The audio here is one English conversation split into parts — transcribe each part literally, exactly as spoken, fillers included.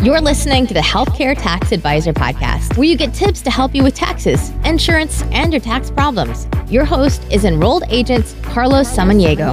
You're listening to the Healthcare Tax Advisor Podcast, where you get tips to help you with taxes, insurance, and your tax problems. Your host is enrolled agent Carlos Samaniego.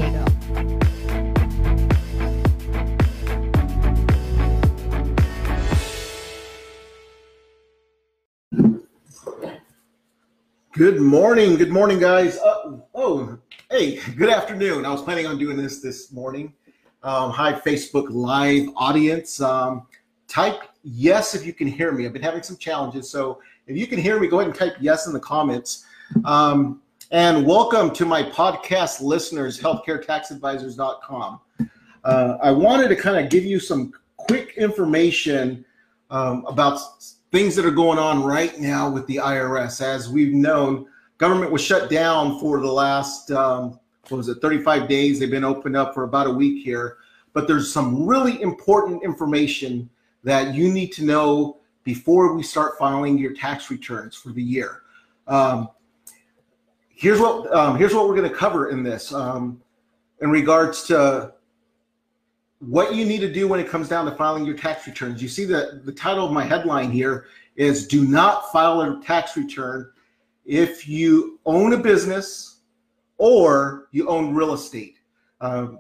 Good morning. Good morning, guys. Uh, oh, hey, good afternoon. I was planning on doing this this morning. Um, hi, Facebook Live audience. Um, type yes if you can hear me. I've been having some challenges, so if you can hear me, go ahead and type yes in the comments. Um, and welcome to my podcast listeners, healthcare tax advisors dot com. Uh, I wanted to kind of give you some quick information um, about things that are going on right now with the I R S. As we've known, government was shut down for the last, um, what was it, thirty-five days. They've been opened up for about a week here. But there's some really important information that you need to know before we start filing your tax returns for the year. Um, here's what um, here's what we're going to cover in this um, in regards to what you need to do when it comes down to filing your tax returns. You see that the title of my headline here is "Do not file a tax return if you own a business or you own real estate." Um,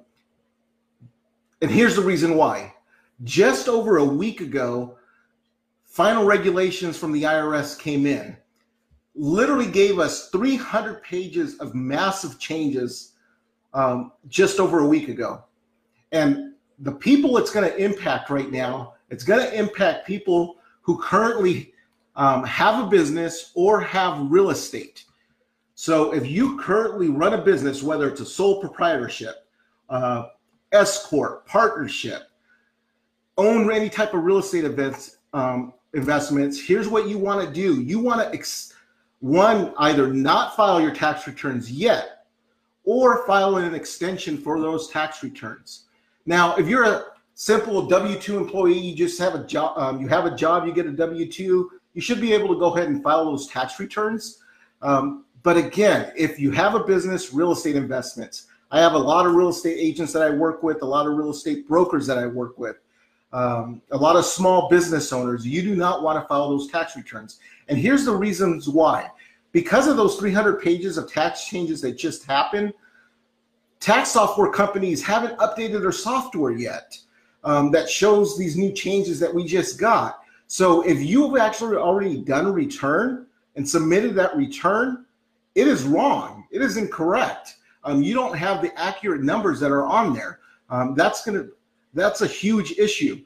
and here's the reason why. Just over a week ago, final regulations from the I R S came in. Literally gave us three hundred pages of massive changes um, just over a week ago. And the people it's going to impact right now, it's going to impact people who currently um, have a business or have real estate. So if you currently run a business, whether it's a sole proprietorship, uh, S corp, partnership, own any type of real estate events, um, investments, here's what you want to do. You want to, ex- one, either not file your tax returns yet or file an extension for those tax returns. Now, if you're a simple W two employee, you just have a job, um, you have a job, you get a W two, you should be able to go ahead and file those tax returns. Um, but again, if you have a business, real estate investments, I have a lot of real estate agents that I work with, a lot of real estate brokers that I work with, um, a lot of small business owners. You do not want to file those tax returns. And here's the reasons why. Because of those three hundred pages of tax changes that just happened, tax software companies haven't updated their software yet um, that shows these new changes that we just got. So if you've actually already done a return and submitted that return, it is wrong. It is incorrect. Um, you don't have the accurate numbers that are on there. Um, that's gonna, that's a huge issue.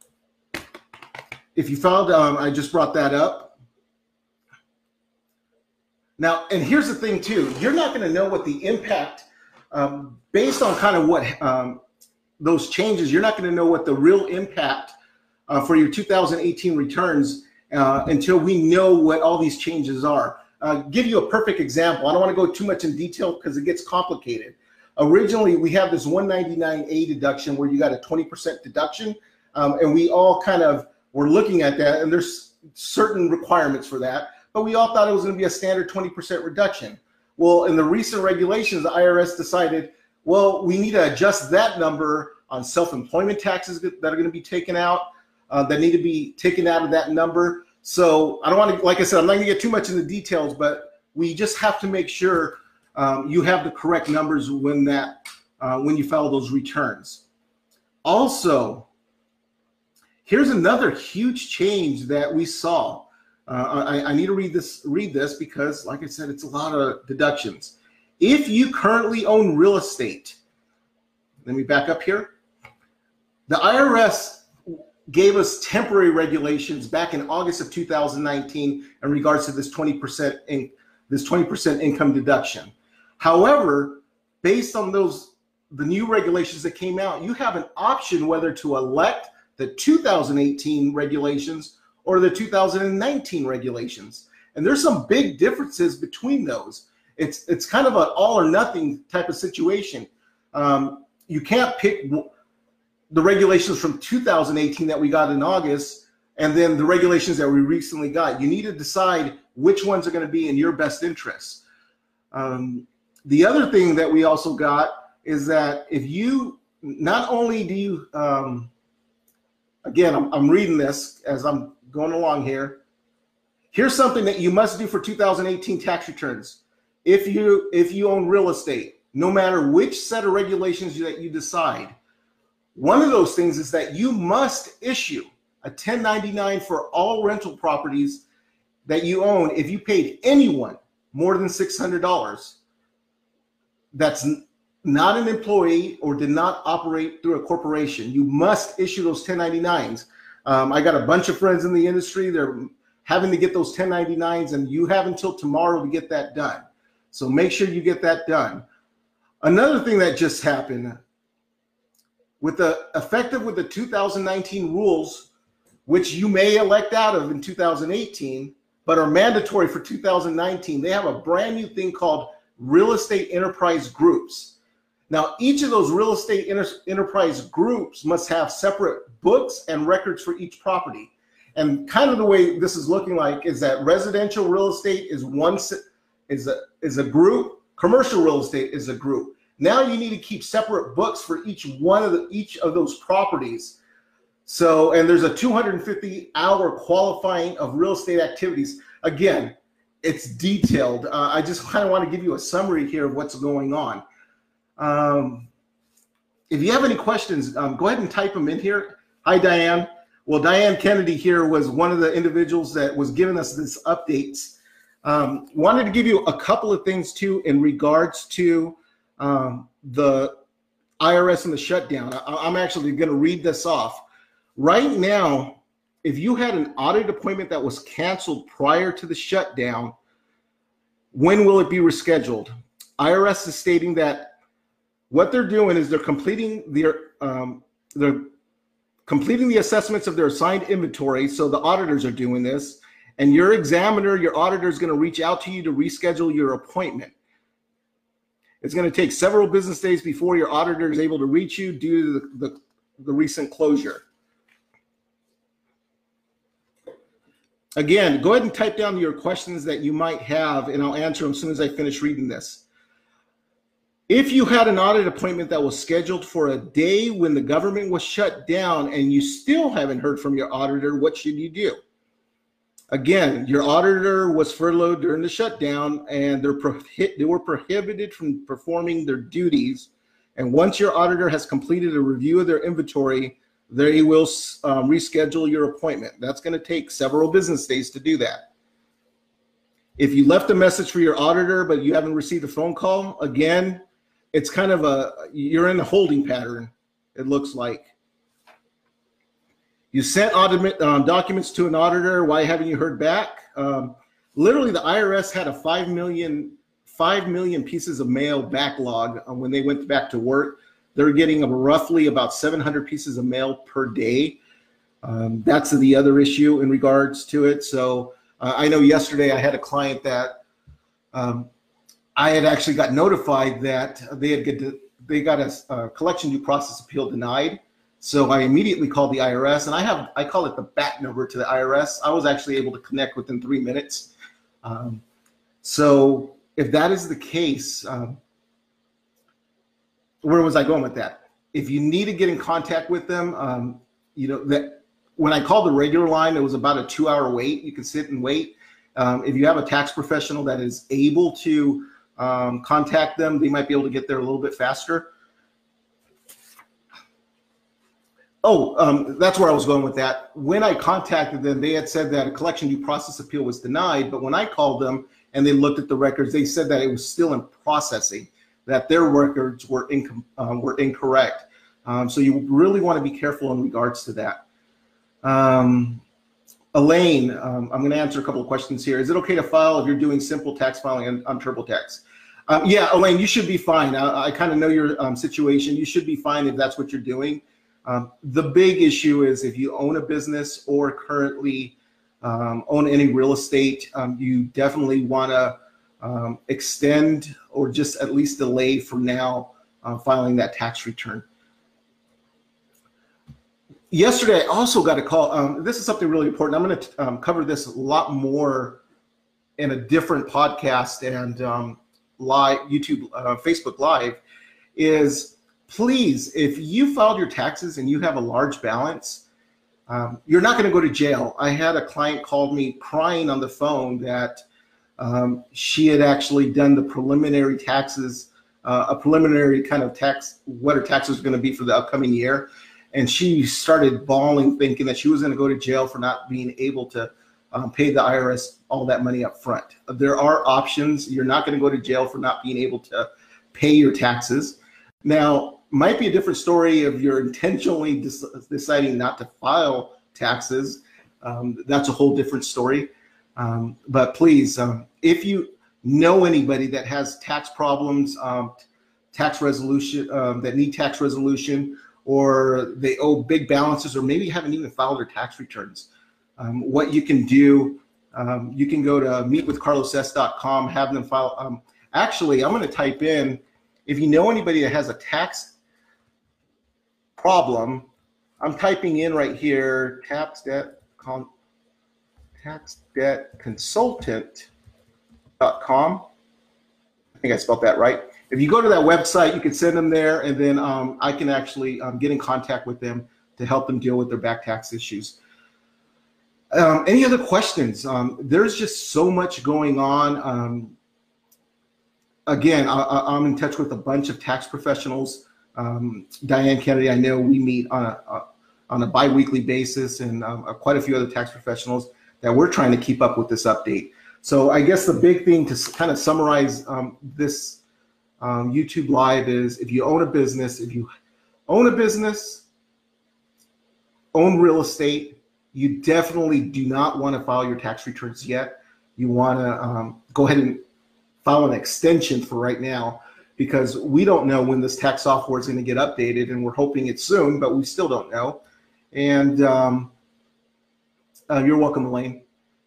If you found, um, I just brought that up. Now, and here's the thing too, you're not gonna know what the impact, um, based on kind of what um, those changes, you're not gonna know what the real impact uh, for your two thousand eighteen returns uh, until we know what all these changes are. Uh, give you a perfect example. I don't want to go too much in detail because it gets complicated. Originally, we have this one ninety-nine A deduction where you got a twenty percent deduction, um, and we all kind of were looking at that, and there's certain requirements for that, but we all thought it was going to be a standard twenty percent reduction. Well, in the recent regulations, the I R S decided, well, we need to adjust that number on self-employment taxes that are going to be taken out, uh, that need to be taken out of that number. So I don't want to, like I said, I'm not going to get too much in the details, but we just have to make sure um, you have the correct numbers when that uh, when you file those returns. Also, here's another huge change that we saw. Uh, I, I need to read this read this because, like I said, it's a lot of deductions. If you currently own real estate, let me back up here. The I R S gave us temporary regulations back in August of two thousand nineteen in regards to this twenty percent in, this twenty percent income deduction. However, based on those the new regulations that came out, you have an option whether to elect the two thousand eighteen regulations or the two thousand nineteen regulations. And there's some big differences between those. It's it's kind of an all or nothing type of situation. Um, you can't pick the regulations from two thousand eighteen that we got in August and then the regulations that we recently got. You need to decide which ones are going to be in your best interest. Um, the other thing that we also got is that if you, not only do you, um, again, I'm, I'm reading this as I'm going along here. Here's something that you must do for two thousand eighteen tax returns. If you if you own real estate, no matter which set of regulations that you decide, one of those things is that you must issue a ten ninety-nine for all rental properties that you own if you paid anyone more than six hundred dollars that's not an employee or did not operate through a corporation. You must issue those ten ninety-nines. Um, I got a bunch of friends in the industry. They're having to get those ten ninety-nines, and you have until tomorrow to get that done. So make sure you get that done. Another thing that just happened, with the effective with the two thousand nineteen rules, which you may elect out of in two thousand eighteen, but are mandatory for two thousand nineteen, they have a brand new thing called real estate enterprise groups. Now, each of those real estate enter enterprise groups must have separate books and records for each property. And kind of the way this is looking like is that residential real estate is one is a is a group, commercial real estate is a group. Now you need to keep separate books for each one of the each of those properties. So, and there's a two hundred fifty hour qualifying of real estate activities. Again, it's detailed. Uh, I just kind of want to give you a summary here of what's going on. Um, if you have any questions, um, go ahead and type them in here. Hi, Diane. Well, Diane Kennedy here was one of the individuals that was giving us this updates. Um, wanted to give you a couple of things too in regards to um, the I R S and the shutdown. I, I'm actually going to read this off. Right now, if you had an audit appointment that was canceled prior to the shutdown, when will it be rescheduled? I R S is stating that what they're doing is they're completing their um, they're completing the assessments of their assigned inventory. So the auditors are doing this, and your examiner, your auditor is going to reach out to you to reschedule your appointment. It's going to take several business days before your auditor is able to reach you due to the, the, the recent closure. Again, go ahead and type down your questions that you might have, and I'll answer them as soon as I finish reading this. If you had an audit appointment that was scheduled for a day when the government was shut down and you still haven't heard from your auditor, what should you do? Again, your auditor was furloughed during the shutdown, and they're prohi- they were prohibited from performing their duties. And once your auditor has completed a review of their inventory, they will um, reschedule your appointment. That's going to take several business days to do that. If you left a message for your auditor, but you haven't received a phone call, again, it's kind of a, you're in a holding pattern, it looks like. You sent audit, um, documents to an auditor. Why haven't you heard back? Um, literally, the I R S had a five million, five million pieces of mail backlog um, when they went back to work. They're getting a, roughly about seven hundred pieces of mail per day. Um, that's the other issue in regards to it. So uh, I know yesterday I had a client that um, I had actually got notified that they had get to, they got a, a collection due process appeal denied. So I immediately called the I R S, and I have I call it the bat number to the I R S. I was actually able to connect within three minutes. Um, so if that is the case, um, where was I going with that? If you need to get in contact with them, um, you know that when I called the regular line, it was about a two-hour wait. You can sit and wait. Um, if you have a tax professional that is able to um, contact them, they might be able to get there a little bit faster. Oh, um, that's where I was going with that. When I contacted them, they had said that a collection due process appeal was denied, but when I called them and they looked at the records, they said that it was still in processing, that their records were, inc um, were incorrect. Um, so you really want to be careful in regards to that. Um, Elaine, um, I'm going to answer a couple of questions here. Is it okay to file if you're doing simple tax filing on, on TurboTax? Um, yeah, Elaine, you should be fine. I, I kind of know your um, situation. You should be fine if that's what you're doing. Um, the big issue is if you own a business or currently um, own any real estate, um, you definitely want to um, extend or just at least delay for now uh, filing that tax return. Yesterday, I also got a call. Um, this is something really important. I'm going to um, cover this a lot more in a different podcast and um, live YouTube, uh, Facebook Live. Is please, if you filed your taxes and you have a large balance, Um, you're not going to go to jail. I had a client called me crying on the phone that um, she had actually done the preliminary taxes, uh, a preliminary kind of tax, what her taxes were going to be for the upcoming year. And she started bawling, thinking that she was going to go to jail for not being able to um, pay the I R S all that money up front. There are options. You're not going to go to jail for not being able to pay your taxes. Now, might be a different story if you're intentionally des- deciding not to file taxes. Um, that's a whole different story. Um, but please, um, if you know anybody that has tax problems, um, tax resolution, um, that need tax resolution, or they owe big balances, or maybe haven't even filed their tax returns, um, what you can do, um, you can go to meet with carlos s dot com, have them file. Um, actually, I'm going to type in, if you know anybody that has a tax problem, I'm typing in right here, tax debt, con, tax debt consultant dot com. I think I spelled that right. If you go to that website, you can send them there, and then um, I can actually um, get in contact with them to help them deal with their back tax issues. Um, any other questions? Um, there's just so much going on. Um, again, I, I'm in touch with a bunch of tax professionals. Um, Diane Kennedy, I know we meet on a, a on a bi-weekly basis, and um, quite a few other tax professionals that we're trying to keep up with this update. So I guess the big thing to kind of summarize um, this um, YouTube Live is, if you own a business, if you own a business, own real estate, you definitely do not want to file your tax returns yet. You want to um, go ahead and file an extension for right now, because we don't know when this tax software is going to get updated, and we're hoping it's soon, but we still don't know. And um, uh, you're welcome, Elaine.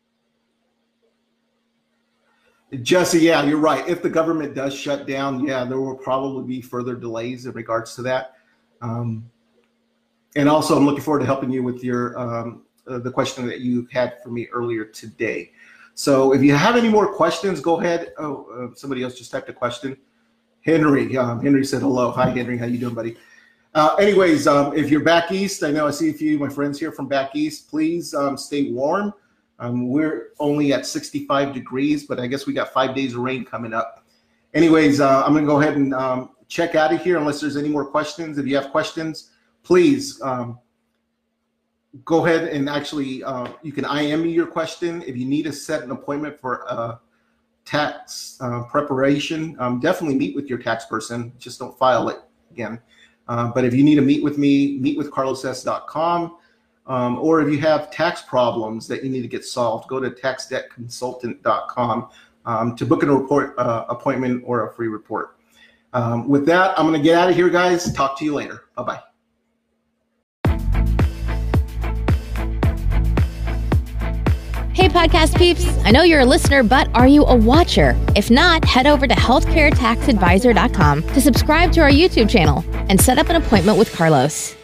Jesse, yeah, you're right. If the government does shut down, yeah, there will probably be further delays in regards to that. Um, and also, I'm looking forward to helping you with your um, uh, the question that you had for me earlier today. So if you have any more questions, go ahead. Oh, uh, somebody else just typed a question. Henry, um, Henry said hello. Hi, Henry. How you doing, buddy? Uh, anyways, um, if you're back east, I know I see a few of my friends here from back east. Please um, stay warm. Um, we're only at sixty-five degrees, but I guess we got five days of rain coming up. Anyways, uh, I'm going to go ahead and um, check out of here unless there's any more questions. If you have questions, please um, go ahead and actually, uh, you can I M me your question. If you need to set an appointment for uh, tax uh, preparation, um, definitely meet with your tax person. Just don't file it again. Uh, but if you need to meet with me, meet with carlos s dot com. Um, or if you have tax problems that you need to get solved, go to tax debt consultant dot com um, to book a report uh, appointment or a free report. Um, with that, I'm going to get out of here, guys. Talk to you later. Bye-bye. Hey, podcast peeps. I know you're a listener, but are you a watcher? If not, head over to healthcare tax advisor dot com to subscribe to our YouTube channel and set up an appointment with Carlos.